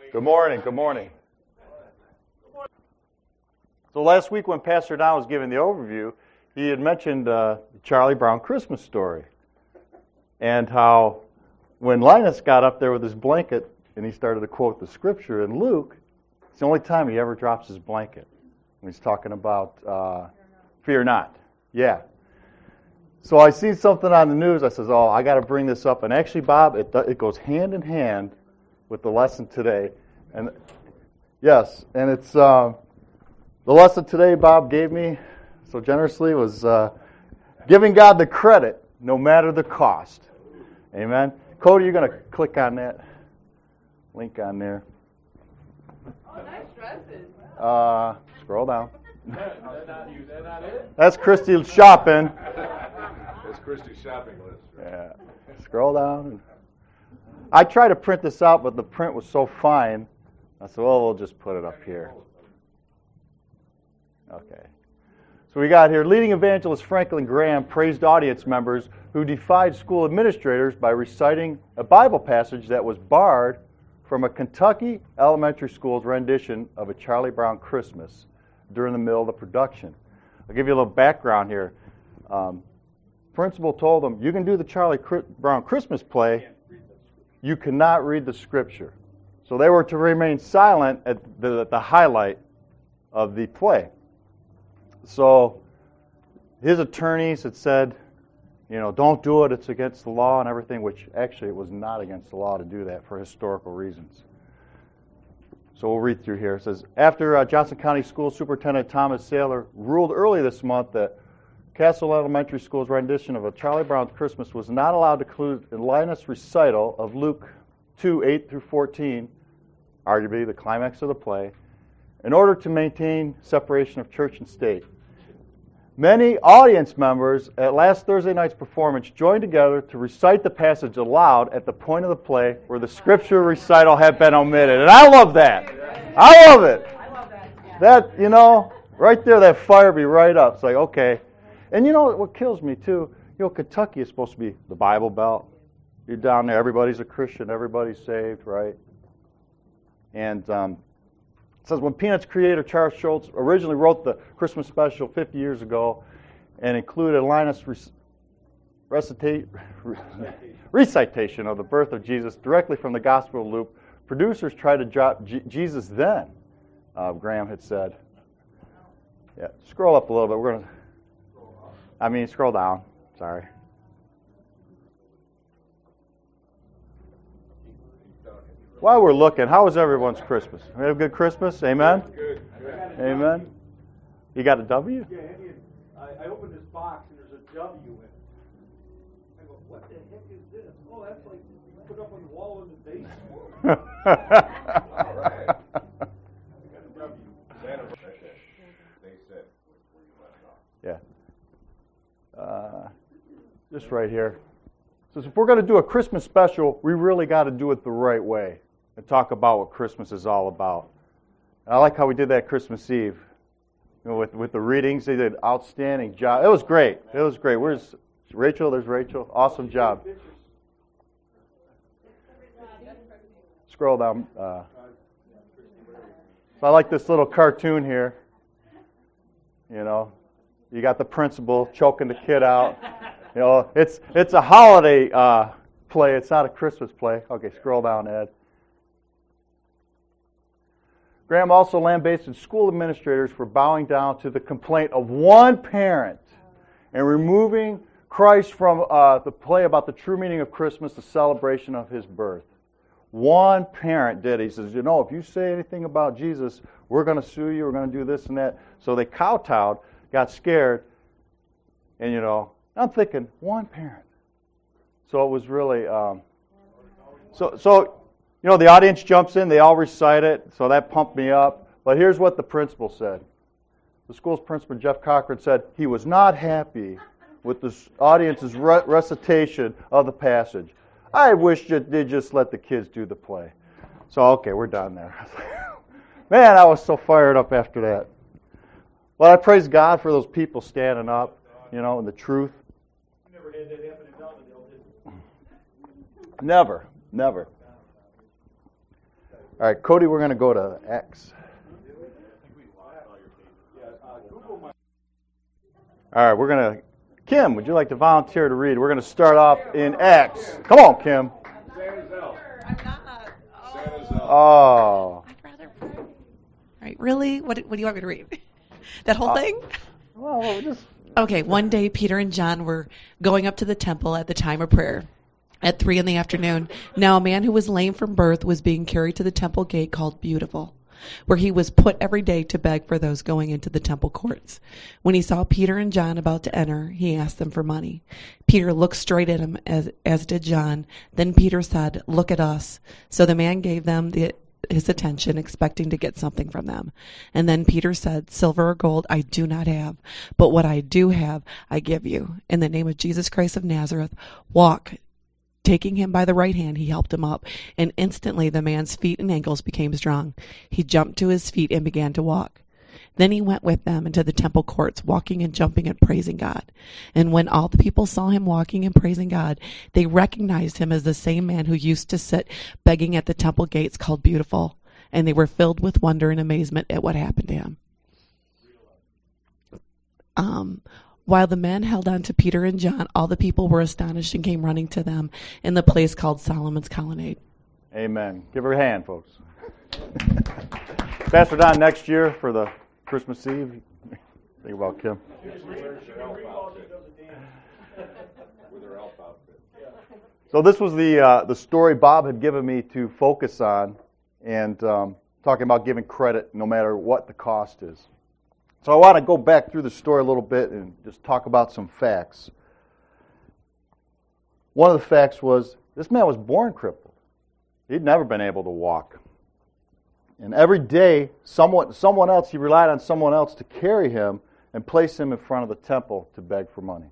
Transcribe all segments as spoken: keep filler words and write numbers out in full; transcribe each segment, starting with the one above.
Good morning. Good morning. So last week when Pastor Don was giving the overview, he had mentioned uh, the Charlie Brown Christmas story and how when Linus got up there with his blanket and he started to quote the scripture in Luke, it's the only time he ever drops his blanket. When he's talking about uh, fear not. Yeah. So I see something on the news. I says, oh, I got to bring this up. And actually, Bob, it it goes hand in hand with the lesson today. And yes, and it's uh, the lesson today Bob gave me so generously was uh, giving God the credit no matter the cost. Amen. Cody, you're going to click on that link on there. Oh, nice dresses. Uh, scroll down. That's Christy shopping. That's Christy's shopping list. Right? Yeah. Scroll down. I tried to print this out, but the print was so fine. I said, well, we'll just put it up here. Okay. So we got here, leading evangelist Franklin Graham praised audience members who defied school administrators by reciting a Bible passage that was barred from a Kentucky elementary school's rendition of a Charlie Brown Christmas during the middle of the production. I'll give you a little background here. Um, principal told them, you can do the Charlie Brown Christmas play, you cannot read the scripture. So they were to remain silent at the, at the highlight of the play. So his attorneys had said, you know, don't do it, it's against the law and everything, which actually it was not against the law to do that for historical reasons. So we'll read through here. It says, after uh, Johnson County School Superintendent Thomas Saylor ruled early this month that Castle Elementary School's rendition of a Charlie Brown Christmas was not allowed to include a Linus recital of Luke two, eight through fourteen, arguably the climax of the play, in order to maintain separation of church and state. Many audience members at last Thursday night's performance joined together to recite the passage aloud at the point of the play where the scripture recital had been omitted. And I love that. I love it. I love that. Yeah. That, you know, right there, that fired me right up. It's like, okay. And you know what kills me, too? You know, Kentucky is supposed to be the Bible Belt. You're down there, everybody's a Christian, everybody's saved, right? And um, it says, when Peanuts creator Charles Schultz originally wrote the Christmas special fifty years ago and included Linus' recita- recitation of the birth of Jesus directly from the Gospel of Luke, producers tried to drop G- Jesus then, uh, Graham had said. Yeah, scroll up a little bit. We're going to, I mean, scroll down. Sorry. While we're looking, how was everyone's Christmas? We had a good Christmas? Amen? Good. Amen? You got a W? Yeah, I, I opened this box and there's a W in it. I go, what the heck is this? Oh, that's like put up on the wall in the basement. All right. We got a W. Santa They said where you left off. Yeah. Uh, just right here. So if we're going to do a Christmas special, we really got to do it the right way and talk about what Christmas is all about. And I like how we did that Christmas Eve. You know, with, with the readings, they did an outstanding job. It was great. It was great. Where's Rachel? There's Rachel. Awesome job. Scroll down. Uh, so I like this little cartoon here. You know, you got the principal choking the kid out. You know, it's it's a holiday uh, play. It's not a Christmas play. Okay, scroll down, Ed. Graham also lambasted school administrators for bowing down to the complaint of one parent and removing Christ from uh, the play about the true meaning of Christmas, the celebration of His birth. One parent did. He says, you know, if you say anything about Jesus, we're going to sue you. We're going to do this and that. So they kowtowed, got scared, and, you know, I'm thinking, one parent. So it was really, um, so, so, you know, the audience jumps in, they all recite it, so that pumped me up. But here's what the principal said. The school's principal, Jeff Cochran, said he was not happy with the audience's re- recitation of the passage. I wish they'd just let the kids do the play. So, okay, we're done there. Man, I was so fired up after that. Well, I praise God for those people standing up, you know, and the truth. Never had that happen in Downerdale, did you? Never, never. All right, Cody, we're going to go to Acts. All right, we're going to... Kim, would you like to volunteer to read? We're going to start off in Acts. Come on, Kim. Santa's elf. I'm not. Santa's elf. Oh. I'd rather pray. All right, really? What, what do you want me to read? That whole Uh, thing? Well, we'll just... Okay, one day Peter and John were going up to the temple at the time of prayer at three in the afternoon. Now a man who was lame from birth was being carried to the temple gate called Beautiful, where he was put every day to beg for those going into the temple courts. When he saw Peter and John about to enter, he asked them for money. Peter looked straight at him, as, as did John. Then Peter said, "Look at us." So the man gave them the his attention, expecting to get something from them. And then Peter said, "Silver or gold I do not have, but what I do have I give you. In the name of Jesus Christ of Nazareth, walk." Taking him by the right hand, he helped him up, and instantly the man's feet and ankles became strong. He jumped to his feet and began to walk. Then he went with them into the temple courts, walking and jumping and praising God. And when all the people saw him walking and praising God, they recognized him as the same man who used to sit begging at the temple gates called Beautiful, and they were filled with wonder and amazement at what happened to him. Um... While the men held on to Peter and John, all the people were astonished and came running to them in the place called Solomon's Colonnade. Amen. Give her a hand, folks. Pastor Don, next year for the Christmas Eve, think about Kim. With her elf outfit. So this was the uh, the story Bob had given me to focus on, and um, talking about giving credit no matter what the cost is. So I want to go back through the story a little bit and just talk about some facts. One of the facts was this man was born crippled. He'd never been able to walk. And every day, someone, someone else, he relied on someone else to carry him and place him in front of the temple to beg for money.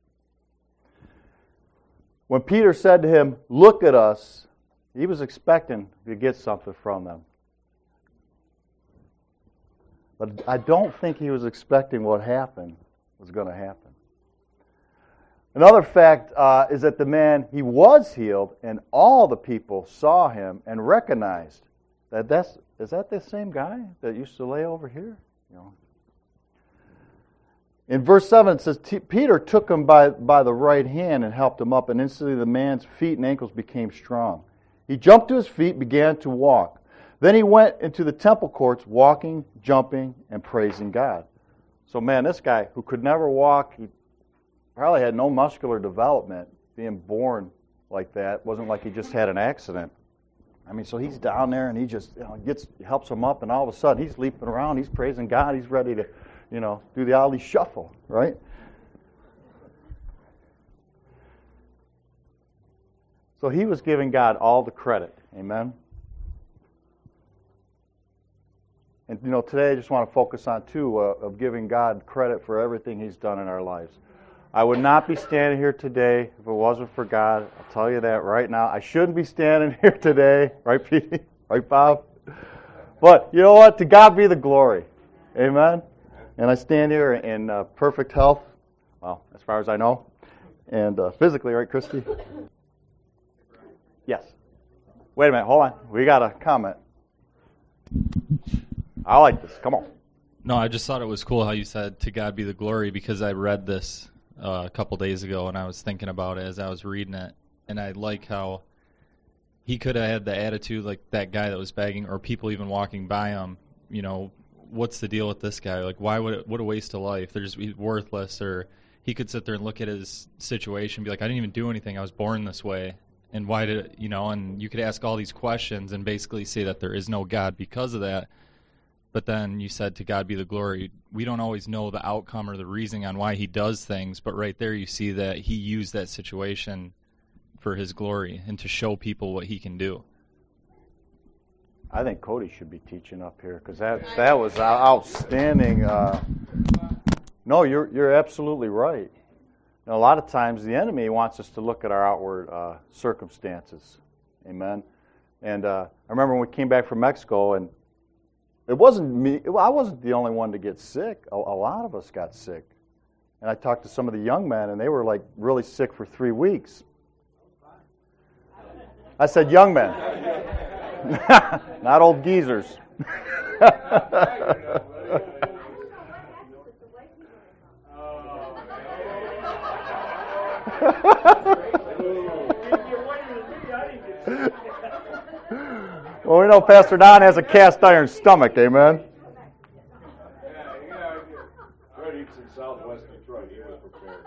When Peter said to him, "Look at us," he was expecting to get something from them. But I don't think he was expecting what happened was going to happen. Another fact uh, is that the man, he was healed, and all the people saw him and recognized that that's, is that the same guy that used to lay over here? You know. In verse seven it says, Peter took him by, by the right hand and helped him up, and instantly the man's feet and ankles became strong. He jumped to his feet, began to walk. Then he went into the temple courts, walking, jumping, and praising God. So, man, this guy who could never walk, he probably had no muscular development, being born like that. Wasn't like he just had an accident. I mean, so he's down there and he just you know, gets helps him up, and all of a sudden he's leaping around, he's praising God, he's ready to, you know, do the Ali shuffle, right? So he was giving God all the credit. Amen. And, you know, today I just want to focus on, too, uh, of giving God credit for everything He's done in our lives. I would not be standing here today if it wasn't for God. I'll tell you that right now. I shouldn't be standing here today. Right, Pete? Right, Bob? But, you know what? To God be the glory. Amen? And I stand here in uh, perfect health, well, as far as I know, and uh, physically, right, Christy? Yes. Wait a minute. Hold on. We got a comment. I like this. Come on. No, I just thought it was cool how you said, "To God be the glory," because I read this uh, a couple days ago, and I was thinking about it as I was reading it, and I like how he could have had the attitude like that guy that was begging, or people even walking by him, you know, what's the deal with this guy? Like, why would it, what a waste of life? They're just he's worthless. Or he could sit there and look at his situation and be like, I didn't even do anything. I was born this way. And why did it, you know, and you could ask all these questions and basically say that there is no God because of that. But then you said, to God be the glory. We don't always know the outcome or the reasoning on why he does things, but right there you see that he used that situation for his glory and to show people what he can do. I think Cody should be teaching up here because that that was outstanding. Uh, no, you're you're absolutely right. And a lot of times the enemy wants us to look at our outward uh, circumstances. Amen. And uh, I remember when we came back from Mexico, and it wasn't me. Well, I wasn't the only one to get sick. A, a lot of us got sick. And I talked to some of the young men, and they were like really sick for three weeks. I said young men. Not old geezers. Well, we know Pastor Don has a cast iron stomach, amen? Yeah, yeah. Fred eats in southwest Detroit. He was prepared.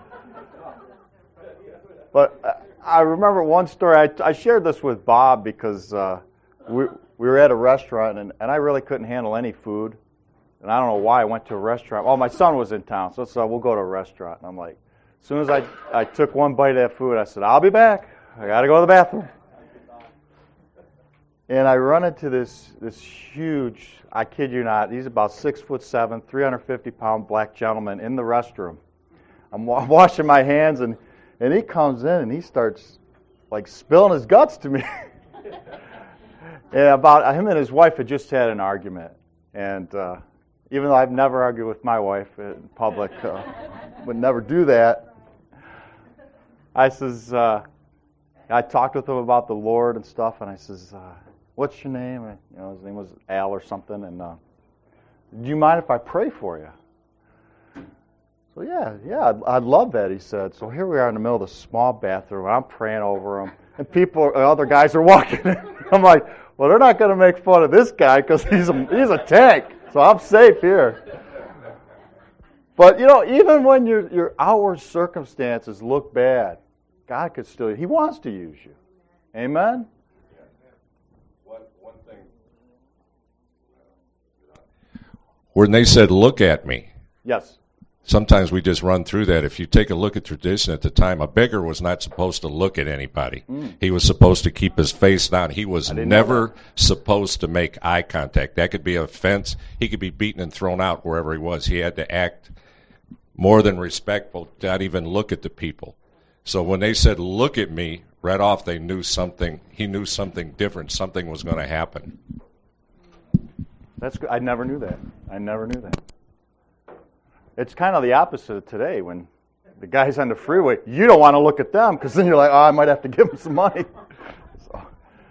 But uh, I remember one story. I, I shared this with Bob because uh, we we were at a restaurant, and, and I really couldn't handle any food. And I don't know why I went to a restaurant. Well, my son was in town, so, so we'll go to a restaurant. And I'm like, as soon as I, I took one bite of that food, I said, I'll be back. I got to go to the bathroom. And I run into this this huge, I kid you not, he's about six foot seven, three hundred fifty pound black gentleman in the restroom. I'm wa- washing my hands, and, and he comes in and he starts like spilling his guts to me. And about him and his wife had just had an argument, and uh, even though I've never argued with my wife in public, uh, would never do that. I says, uh, I talked with him about the Lord and stuff, and I says, uh, "What's your name?" And, you know, his name was Al or something. And uh, do you mind if I pray for you? So yeah, yeah, I'd, I'd love that. He said. So here we are in the middle of the small bathroom, and I'm praying over him, and people, other guys are walking in. I'm like, well, they're not going to make fun of this guy because he's a he's a tank, so I'm safe here. But you know, even when your your outward circumstances look bad, God could still. He wants to use you. Amen. One, one thing. When they said, "Look at me," Yes. sometimes we just run through that. If you take a look at tradition at the time, a beggar was not supposed to look at anybody. Mm. He was supposed to keep his face down. He was didn't know never supposed to make eye contact. That could be an offense. He could be beaten and thrown out wherever he was. He had to act more than respectful, not even look at the people. So when they said, "Look at me," right off they knew something. He knew something different. Something was going to happen. That's good. I never knew that. I never knew that. It's kind of the opposite of today when the guys on the freeway, you don't want to look at them because then you're like, oh, I might have to give them some money. So.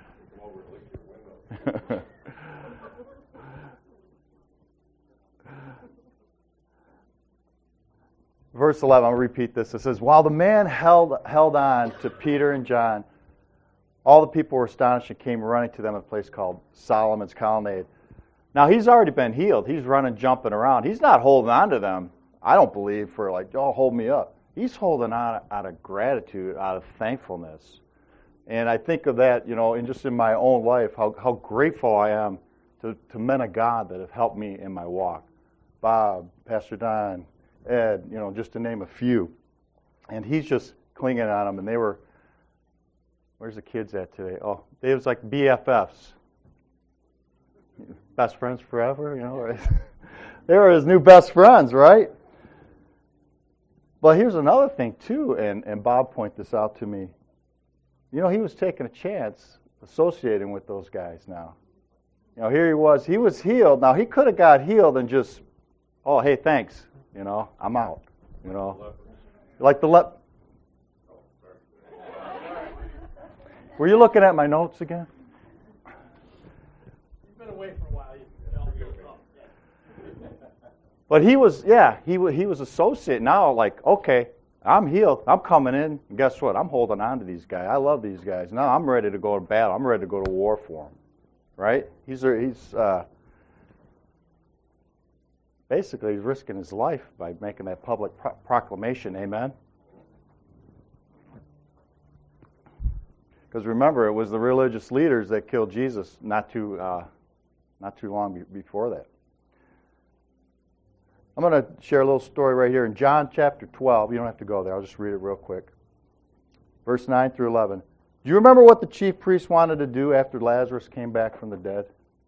Verse eleven, I'll repeat this. It says, while the man held held on to Peter and John, all the people were astonished and came running to them at a place called Solomon's Colonnade. Now, he's already been healed. He's running, jumping around. He's not holding on to them, I don't believe, for like, oh, hold me up. He's holding on out of gratitude, out of thankfulness. And I think of that, you know, in just in my own life, how, how grateful I am to, to men of God that have helped me in my walk. Bob, Pastor Don, Ed, you know, just to name a few. And he's just clinging on them. And they were, where's the kids at today? Oh, they was like B F Fs. Best friends forever, you know. Right? They were his new best friends, right? But here's another thing, too, and, and Bob pointed this out to me. You know, he was taking a chance associating with those guys now. You know, here he was. He was healed. Now, he could have got healed and just, oh, hey, thanks. You know, I'm out. You know, like the lep. Were you looking at my notes again? You've been away for a while. You know, But he was, yeah, he was, he was associate now. Like, okay, I'm healed. I'm coming in. And guess what? I'm holding on to these guys. I love these guys. Now I'm ready to go to battle. I'm ready to go to war for them. Right? He's he's uh, basically he's risking his life by making that public pro- proclamation. Amen. Because remember, it was the religious leaders that killed Jesus not too uh, not too long be- before that. I'm going to share a little story right here in John chapter twelve. You don't have to go there. I'll just read it real quick. Verse nine through eleven. Do you remember what the chief priests wanted to do after Lazarus came back from the dead?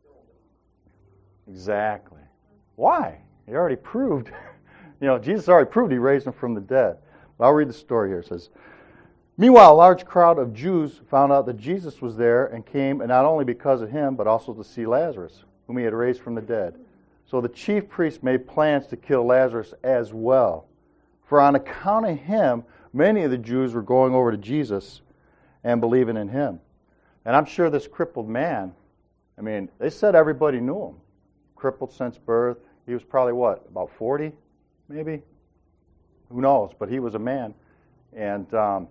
Exactly. Why? He already proved, you know, Jesus already proved he raised him from the dead. But I'll read the story here. It says, meanwhile, a large crowd of Jews found out that Jesus was there and came, and not only because of him, but also to see Lazarus, whom he had raised from the dead. So the chief priests made plans to kill Lazarus as well. For on account of him, many of the Jews were going over to Jesus and believing in him. And I'm sure this crippled man, I mean, they said everybody knew him. Crippled since birth. He was probably, what, about forty, maybe? Who knows? But he was a man. And um,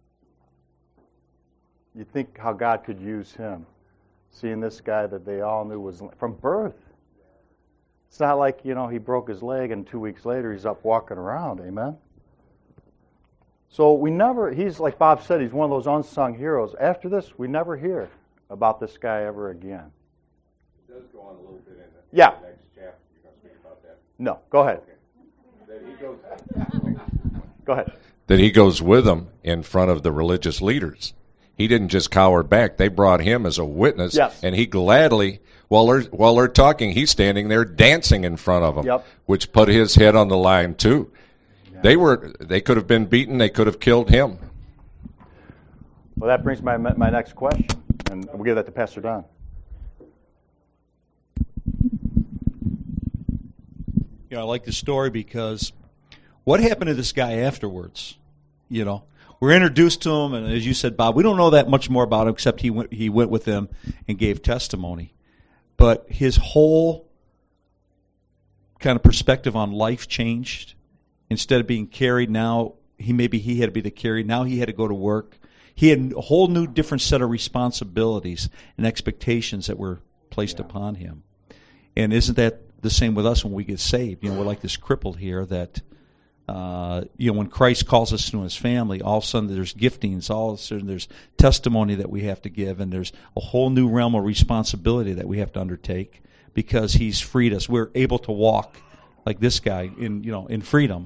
you think how God could use him. Seeing this guy that they all knew was from birth. It's not like, you know, he broke his leg and two weeks later he's up walking around. Amen? So we never, he's like Bob said, he's one of those unsung heroes. After this, we never hear about this guy ever again. It does go on a little bit in the Yeah. next chapter. You're going to speak about that. No, go ahead. Okay. Then he goes, Go ahead. That he goes with them in front of the religious leaders. He didn't just cower back. They brought him as a witness, Yes. and he gladly, while they're, while they're talking, he's standing there dancing in front of them, Yep. which put his head on the line too. Yeah. They were they could have been beaten. They could have killed him. Well, that brings my my next question, and we'll give that to Pastor Don. You know, I like the story because what happened to this guy afterwards? You know, we're introduced to him, and as you said, Bob, we don't know that much more about him except he went he went with them and gave testimony. But his whole kind of perspective on life changed. Instead of being carried, now he maybe he had to be the carried. Now he had to go to work. He had a whole new different set of responsibilities and expectations that were placed yeah. upon him. And isn't that the same with us when we get saved? You know, we're like this crippled here that, uh, you know, when Christ calls us to his family, all of a sudden there's giftings, all of a sudden there's testimony that we have to give, and there's a whole new realm of responsibility that we have to undertake because he's freed us. We're able to walk like this guy in, you know, in freedom.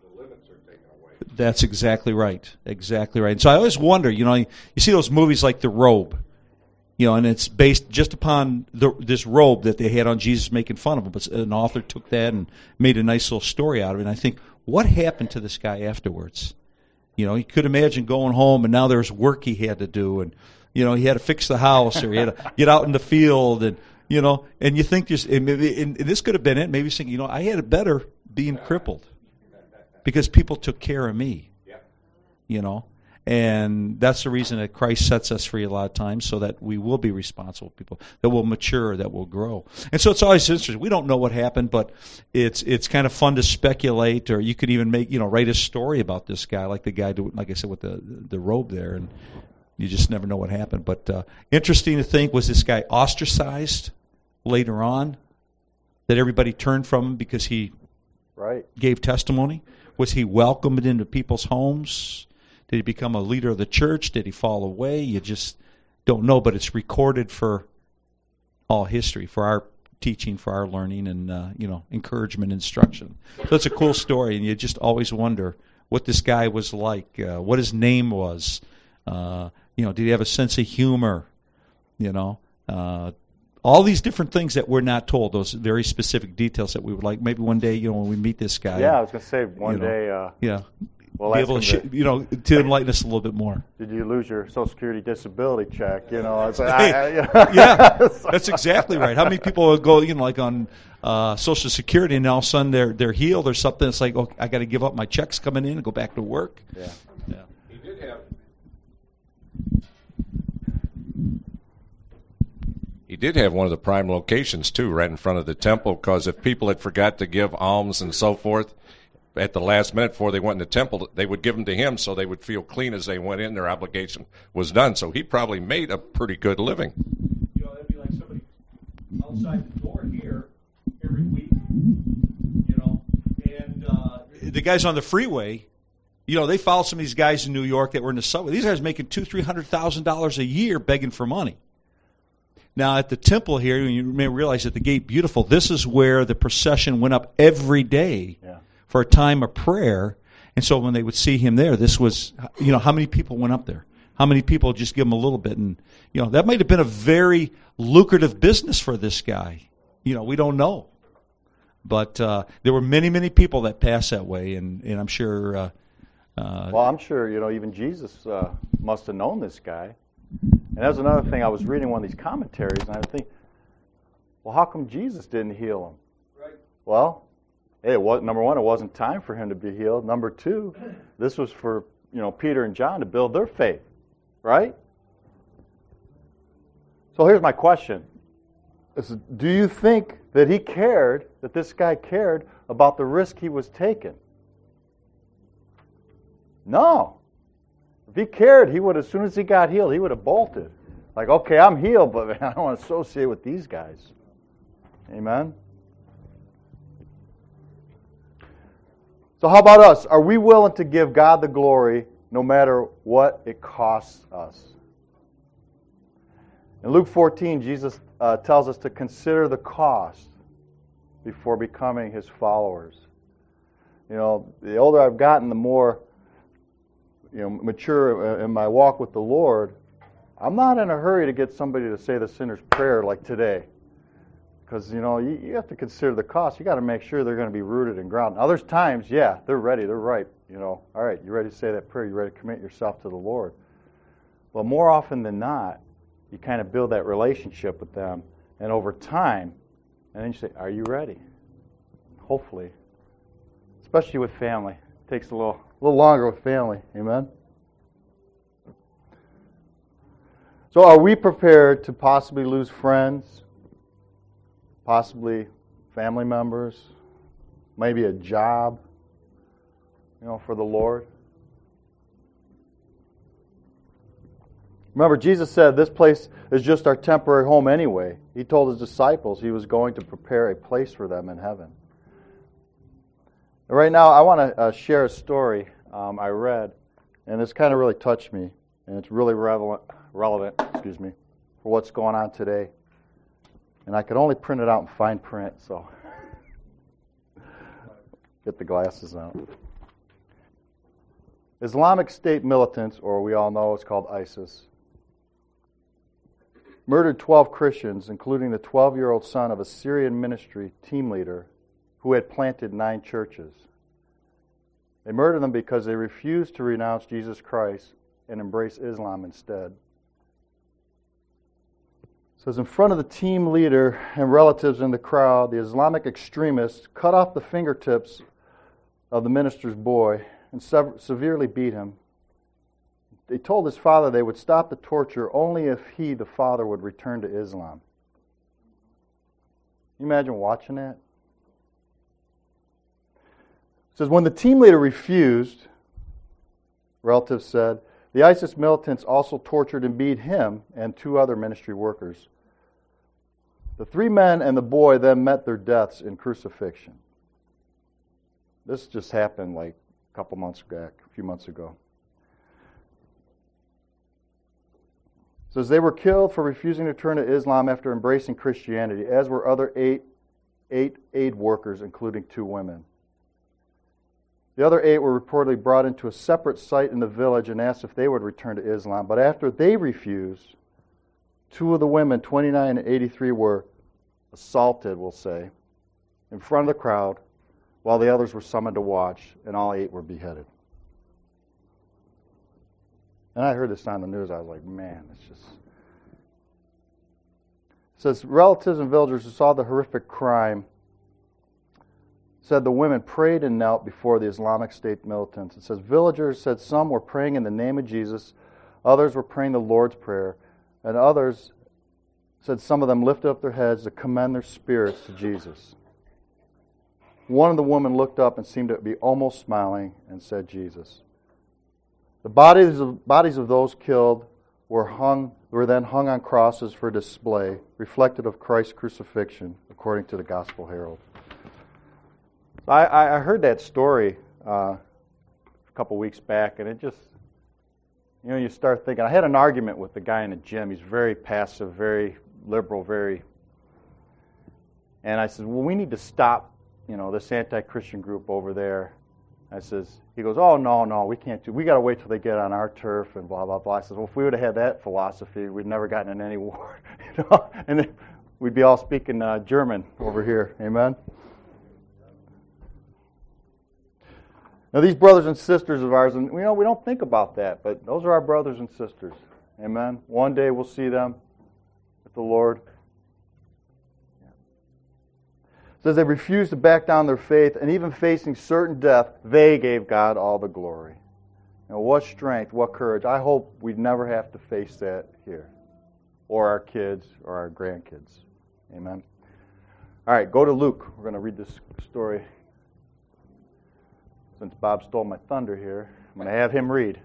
That's exactly right. Exactly right. And so I always wonder, you know, you, you see those movies like The Robe, you know, and it's based just upon the, this robe that they had on Jesus making fun of him. But an author took that and made a nice little story out of it. And I think, what happened to this guy afterwards? You know, he could imagine going home and now there's work he had to do. And, you know, he had to fix the house or he had to get out in the field. And, you know, and you think this, and maybe, and this could have been it. Maybe he's thinking, you know, I had it better being crippled. Because people took care of me, yeah. you know, and that's the reason that Christ sets us free a lot of times, so that we will be responsible people, that will mature, that will grow. And so it's always interesting. We don't know what happened, but it's it's kind of fun to speculate, or you could even make you know write a story about this guy, like the guy, do, like I said, with the the robe there, and you just never know what happened. But uh, interesting to think, was this guy ostracized later on? That everybody turned from him because he right. gave testimony? Was he welcomed into people's homes? Did he become a leader of the church? Did he fall away? You just don't know, but it's recorded for all history, for our teaching, for our learning, and uh, you know, encouragement, instruction. So it's a cool story, and you just always wonder what this guy was like, uh, what his name was. Uh, you know, did he have a sense of humor? You know, uh, all these different things that we're not told, those very specific details that we would like. Maybe one day, you know, when we meet this guy. Yeah, I was going to say one you know, day. Uh, yeah. We'll be ask able to, him sh- you know, to enlighten us a little bit more. Did you lose your Social Security disability check? You know, it's like, I, I, you know. Yeah, that's exactly right. How many people will go, you know, like on uh, Social Security, and all of a sudden they're they're healed or something? It's like, oh, I got to give up my checks coming in and go back to work. Yeah. Yeah. He did have. He did have one of the prime locations, too, right in front of the temple, because if people had forgot to give alms and so forth at the last minute before they went in the temple, they would give them to him so they would feel clean as they went in. Their obligation was done. So he probably made a pretty good living. You know, that'd be like somebody outside the door here every week, you know, and uh, the guys on the freeway, you know, they followed some of these guys in New York that were in the subway. These guys making two, three hundred thousand dollars a year begging for money. Now, at the temple here, you may realize at the Gate Beautiful, this is where the procession went up every day Yeah. for a time of prayer. And so when they would see him there, this was, you know, how many people went up there? How many people just give him a little bit? And, you know, that might have been a very lucrative business for this guy. You know, we don't know. But uh, there were many, many people that passed that way, and, and I'm sure... Uh, uh, well, I'm sure, you know, even Jesus uh, must have known this guy. And that was another thing. I was reading one of these commentaries, and I would think, well, how come Jesus didn't heal him? Right. Well, hey, it was, number one, it wasn't time for him to be healed. Number two, this was for, you know, Peter and John to build their faith, right? So here's my question. Is, do you think that he cared, that this guy cared about the risk he was taking? No. If he cared, he would, as soon as he got healed, he would have bolted. Like, okay, I'm healed, but man, I don't want to associate with these guys. Amen? So how about us? Are we willing to give God the glory no matter what it costs us? In Luke fourteen, Jesus uh, tells us to consider the cost before becoming His followers. You know, the older I've gotten, the more you know, mature in my walk with the Lord. I'm not in a hurry to get somebody to say the sinner's prayer like today. Because, you know, you, you have to consider the cost. You got to make sure they're going to be rooted and grounded. Now, there's times, yeah, they're ready, they're ripe. You know, all right, you ready to say that prayer? You ready to commit yourself to the Lord? But more often than not, you kind of build that relationship with them, and over time, and then you say, are you ready? Hopefully. Especially with family. It takes a little, a little longer with family. Amen? So are we prepared to possibly lose friends, possibly family members, maybe a job, you know, for the Lord? Remember, Jesus said this place is just our temporary home anyway. He told His disciples He was going to prepare a place for them in heaven. Right now, I want to uh, share a story um, I read, and this kind of really touched me, and it's really relevant, relevant, excuse me, for what's going on today. And I could only print it out in fine print, so get the glasses out. Islamic State militants, or we all know it's called ISIS, murdered twelve Christians, including the twelve-year-old son of a Syrian ministry team leader who had planted nine churches. They murdered them because they refused to renounce Jesus Christ and embrace Islam instead. It says, in front of the team leader and relatives in the crowd, the Islamic extremists cut off the fingertips of the minister's boy and sev- severely beat him. They told his father they would stop the torture only if he, the father, would return to Islam. Can you imagine watching that? It says, when the team leader refused, relatives said, the ISIS militants also tortured and beat him and two other ministry workers. The three men and the boy then met their deaths in crucifixion. This just happened like a couple months back, a few months ago. It says they were killed for refusing to turn to Islam after embracing Christianity, as were other eight, eight aid workers, including two women. The other eight were reportedly brought into a separate site in the village and asked if they would return to Islam. But after they refused, two of the women, twenty-nine and eighty-three, were assaulted, we'll say, in front of the crowd, while the others were summoned to watch, and all eight were beheaded. And I heard this on the news. I was like, man, it's just... It says, relatives and villagers who saw the horrific crime said the women prayed and knelt before the Islamic State militants. It says, villagers said some were praying in the name of Jesus, others were praying the Lord's Prayer, and others said some of them lifted up their heads to commend their spirits to Jesus. One of the women looked up and seemed to be almost smiling and said, Jesus. The bodies of, bodies of those killed were hung were then hung on crosses for display, reflective of Christ's crucifixion, according to the Gospel Herald. I, I heard that story uh, a couple weeks back, and it just, you know, you start thinking. I had an argument with the guy in the gym. He's very passive, very liberal, very... And I said, well, we need to stop, you know, this anti-Christian group over there. I says, he goes, oh, no, no, we can't do, we got to wait till they get on our turf and blah, blah, blah. I says, well, if we would have had that philosophy, we'd never gotten in any war, you know, and then we'd be all speaking uh, German over here, amen? Now, these brothers and sisters of ours, and you know, we don't think about that, but those are our brothers and sisters, amen? One day we'll see them with the Lord. It says they refused to back down their faith, and even facing certain death, they gave God all the glory. You know, what strength, what courage. I hope we never have to face that here. or our kids or our grandkids. Amen. All right, go to Luke. We're going to read this story. Since Bob stole my thunder here, I'm going to have him read.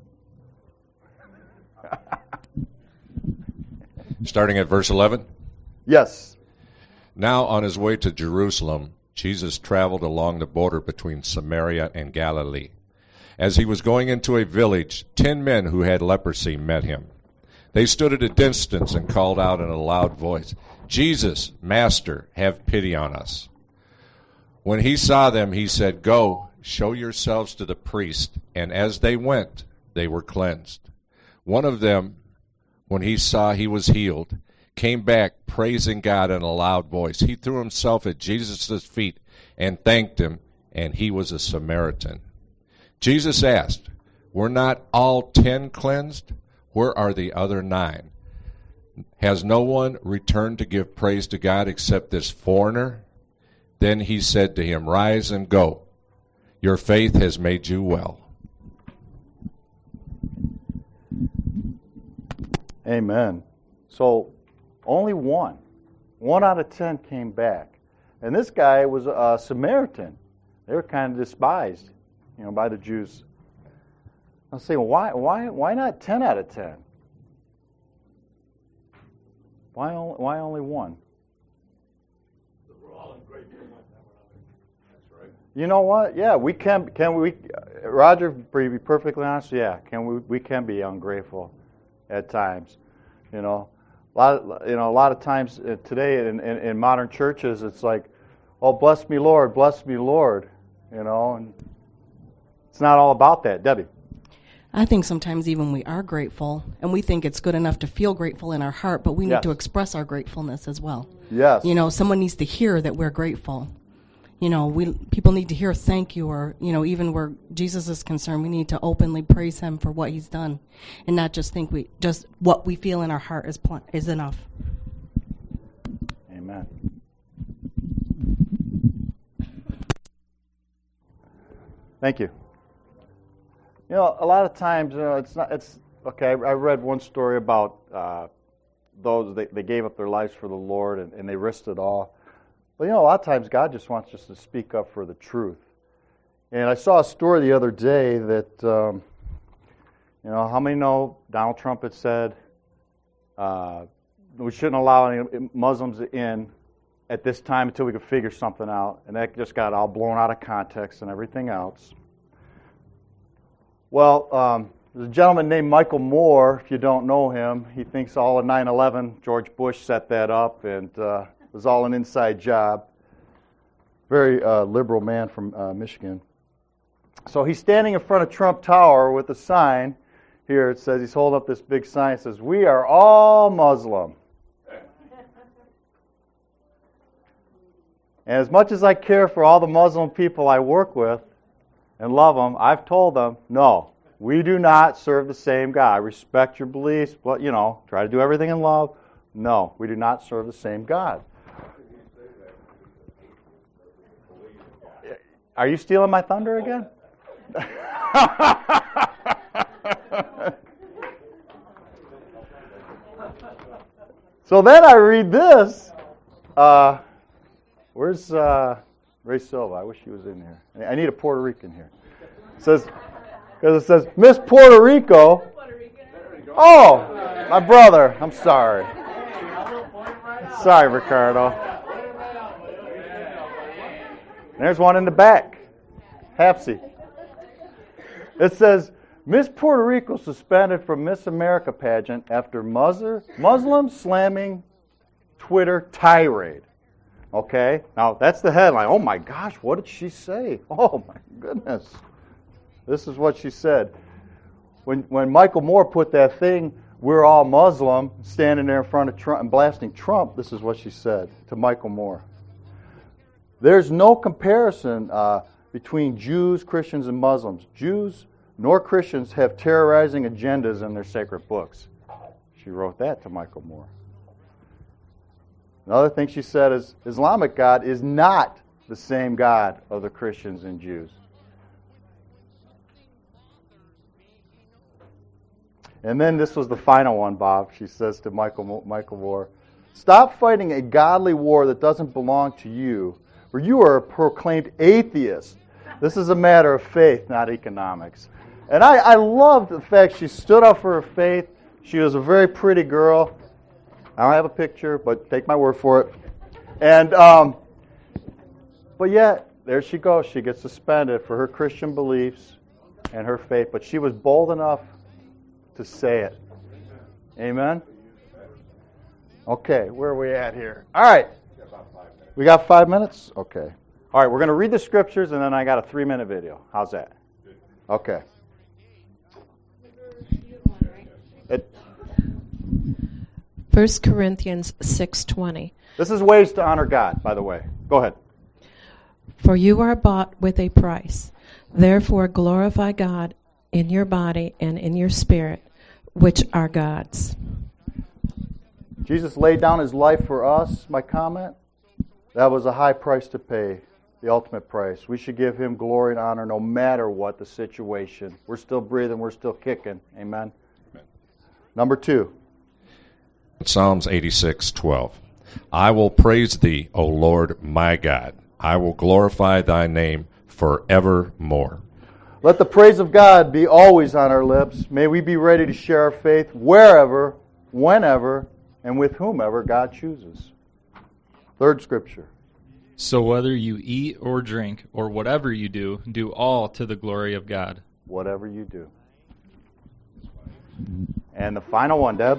Starting at verse eleven. Yes. Now on his way to Jerusalem, Jesus traveled along the border between Samaria and Galilee. As he was going into a village, ten men who had leprosy met him. They stood at a distance and called out in a loud voice, "Jesus, Master, have pity on us." When he saw them, he said, "Go, show yourselves to the priest." And as they went, they were cleansed. One of them, when he saw he was healed, came back praising God in a loud voice. He threw himself at Jesus' feet and thanked him, and he was a Samaritan. Jesus asked, "Were not all ten cleansed? Where are the other nine? Has no one returned to give praise to God except this foreigner?" Then he said to him, "Rise and go. Your faith has made you well." Amen. So only one. One out of ten came back. And this guy was a Samaritan. They were kind of despised, you know, by the Jews. I was saying, why, why, why not ten out of ten? Why only, why only one? We're all in great deal like that one other. That's right. You know what? Yeah, we can. Can we? Roger, to be perfectly honest, yeah, can we? We can be ungrateful at times. You know, a lot. Of, you know, a lot of times today in, in, in modern churches, it's like, "Oh, bless me, Lord, bless me, Lord." You know, and it's not all about that, Debbie. I think sometimes even we are grateful, and we think it's good enough to feel grateful in our heart, but we need Yes. to express our gratefulness as well. Yes. You know, someone needs to hear that we're grateful. You know, we people need to hear thank you, or, you know, even where Jesus is concerned, we need to openly praise him for what he's done, and not just think we just what we feel in our heart is pl- is enough. Amen. Thank you. You know, a lot of times, you know, it's not. It's okay. I, I read one story about uh, those they, they gave up their lives for the Lord and, and they risked it all. But you know, a lot of times God just wants us to speak up for the truth. And I saw a story the other day that, um, you know, how many know Donald Trump had said uh, we shouldn't allow any Muslims in at this time until we could figure something out, and that just got all blown out of context and everything else. Well, um, there's a gentleman named Michael Moore. If you don't know him, he thinks all of nine eleven, George Bush set that up, and uh, it was all an inside job. Very uh, liberal man from uh, Michigan. So he's standing in front of Trump Tower with a sign. Here it says, he's holding up this big sign. It says, "We are all Muslim." And as much as I care for all the Muslim people I work with and love them, I've told them, no, we do not serve the same God. I respect your beliefs, but, you know, try to do everything in love. No, we do not serve the same God. Are you stealing my thunder again? So then I read this. Uh, where's uh, Ray Silva? I wish he was in here. I need a Puerto Rican here. It says, because it says, "Miss Puerto Rico." Oh, my brother. I'm sorry. Sorry, Ricardo. There's one in the back. Hapsy. It says, "Miss Puerto Rico suspended from Miss America pageant after Muslim slamming Twitter tirade." Okay? Now, that's the headline. Oh, my gosh, what did she say? Oh, my goodness. This is what she said. When when Michael Moore put that thing, "We're all Muslim," standing there in front of Trump and blasting Trump, this is what she said to Michael Moore. "There's no comparison uh, between Jews, Christians, and Muslims. Jews nor Christians have terrorizing agendas in their sacred books." She wrote that to Michael Moore. Another thing she said is, Islamic God is not the same God of the Christians and Jews. And then this was the final one, Bob. She says to Michael Michael Moore, "Stop fighting a godly war that doesn't belong to you, for you are a proclaimed atheist. This is a matter of faith, not economics." And I, I loved the fact she stood up for her faith. She was a very pretty girl. I don't have a picture, but take my word for it. And um, but yet, there she goes. She gets suspended for her Christian beliefs and her faith. But she was bold enough to say it. Amen? Okay, where are we at here? All right. We got five minutes? Okay. All right, we're going to read the scriptures, and then I got a three-minute video. How's that? Okay. It, First Corinthians six twenty. This is ways to honor God, by the way. Go ahead. For you are bought with a price. Therefore glorify God in your body and in your spirit, which are God's. Jesus laid down his life for us, my comment. That was a high price to pay, the ultimate price. We should give him glory and honor no matter what the situation. We're still breathing, we're still kicking. Amen. Amen. Number two. Psalms eighty-six twelve. I will praise thee, O Lord my God. I will glorify thy name forevermore. Let the praise of God be always on our lips. May we be ready to share our faith wherever, whenever, and with whomever God chooses. Third scripture. So whether you eat or drink or whatever you do, do all to the glory of God. Whatever you do. And the final one, Deb.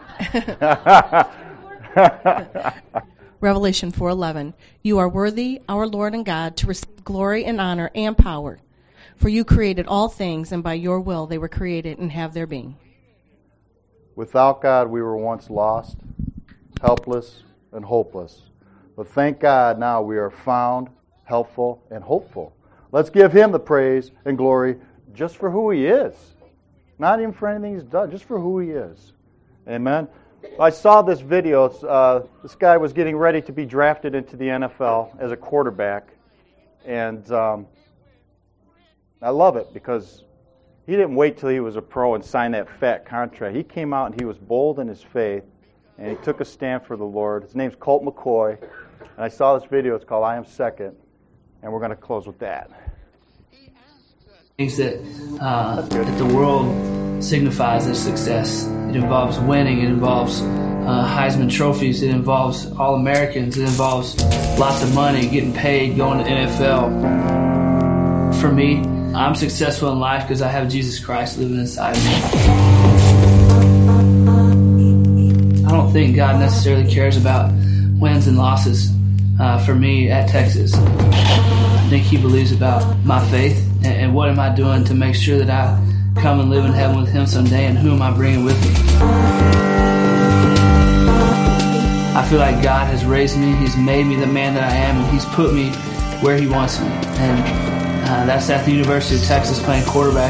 Revelation four eleven. You are worthy, our Lord and God, to receive glory and honor and power. For you created all things, and by your will they were created and have their being. Without God, we were once lost, helpless, and hopeless. But thank God now we are found, helpful, and hopeful. Let's give him the praise and glory just for who he is. Not even for anything he's done, just for who he is. Amen. I saw this video. Uh, this guy was getting ready to be drafted into the N F L as a quarterback. And um, I love it because he didn't wait till he was a pro and sign that fat contract. He came out and he was bold in his faith, and he took a stand for the Lord. His name's Colt McCoy. And I saw this video. It's called I Am Second. And we're going to close with that. Things that, uh, that the world signifies as success. It involves winning. It involves uh, Heisman trophies. It involves All-Americans. It involves lots of money, getting paid, going to N F L. For me, I'm successful in life because I have Jesus Christ living inside of me. I don't think God necessarily cares about wins and losses uh, for me at Texas. I think he believes about my faith and, and what am I doing to make sure that I come and live in heaven with him someday, and who am I bringing with me? I feel like God has raised me. He's made me the man that I am, and he's put me where he wants me. And uh, that's at the University of Texas playing quarterback.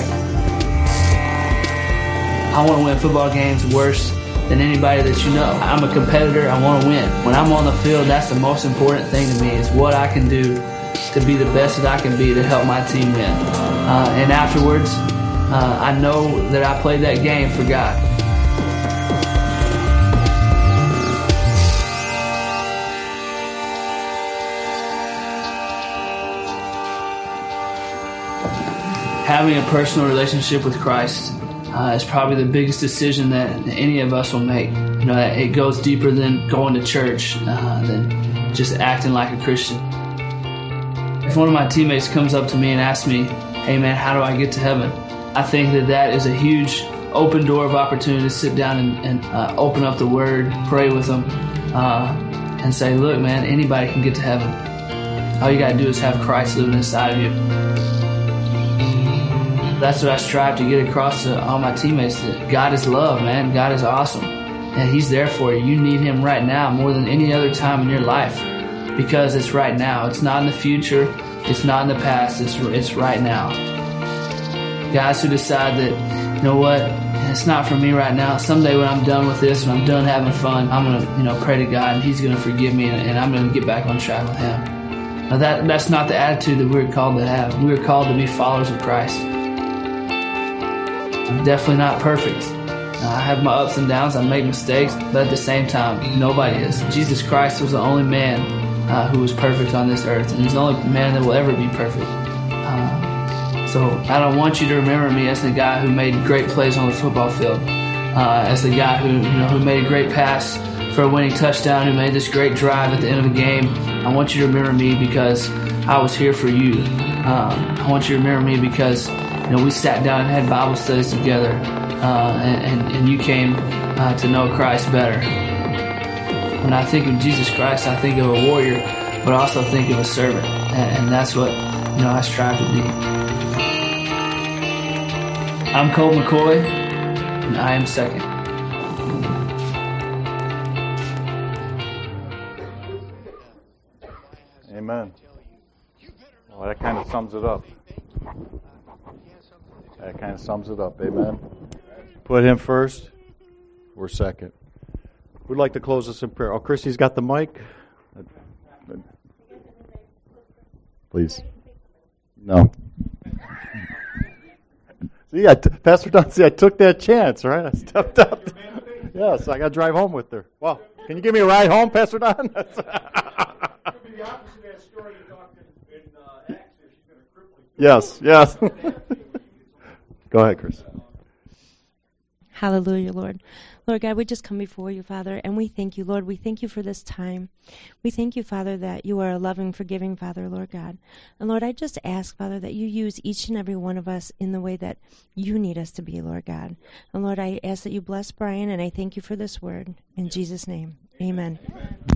I want to win football games worse than anybody that you know. I'm a competitor. I want to win. When I'm on the field, that's the most important thing to me, is what I can do to be the best that I can be to help my team win. Uh, and afterwards, uh, I know that I played that game for God. Having a personal relationship with Christ uh, is probably the biggest decision that any of us will make. You know, it goes deeper than going to church, uh, than just acting like a Christian. If one of my teammates comes up to me and asks me, "Hey man, how do I get to heaven?" I think that that is a huge open door of opportunity to sit down and, and uh, open up the Word, pray with them, uh, and say, "Look, man, anybody can get to heaven. All you got to do is have Christ living inside of you." That's what I strive to get across to all my teammates, that God is love, man. God is awesome. And he's there for you. You need him right now more than any other time in your life, because it's right now. It's not in the future. It's not in the past. It's, it's right now. Guys who decide that, you know what, it's not for me right now. Someday when I'm done with this and I'm done having fun, I'm going to, you know, pray to God and he's going to forgive me, and, and I'm going to get back on track with him. Now that, that's not the attitude that we're called to have. We're called to be followers of Christ. I'm definitely not perfect, Uh, I have my ups and downs. I make mistakes, but at the same time, nobody is. Jesus Christ was the only man uh, who was perfect on this earth, and he's the only man that will ever be perfect. Uh, so I don't want you to remember me as the guy who made great plays on the football field, uh, as the guy who you know who made a great pass for a winning touchdown, who made this great drive at the end of the game. I want you to remember me because I was here for you. Um, I want you to remember me because you know we sat down and had Bible studies together, uh, and, and, and you came uh, to know Christ better. When I think of Jesus Christ, I think of a warrior, but I also think of a servant, and, and that's what you know I strive to be. I'm Colt McCoy, and I am second. Amen. Well, that kind of sums it up. That kind of sums it up. Amen. Put him first. We're second. Who'd like to close us in prayer? Oh, Christy's got the mic. Please. No. See, I t- Pastor Don, see, I took that chance, right? I stepped up. Yes, I got to drive home with her. Well, can you give me a ride home, Pastor Don? Yes, yes. Go ahead, Chris. Hallelujah, Lord. Lord God, we just come before you, Father, and we thank you, Lord. We thank you for this time. We thank you, Father, that you are a loving, forgiving Father, Lord God. And Lord, I just ask, Father, that you use each and every one of us in the way that you need us to be, Lord God. And Lord, I ask that you bless Brian, and I thank you for this word. In Jesus' name, amen. Amen.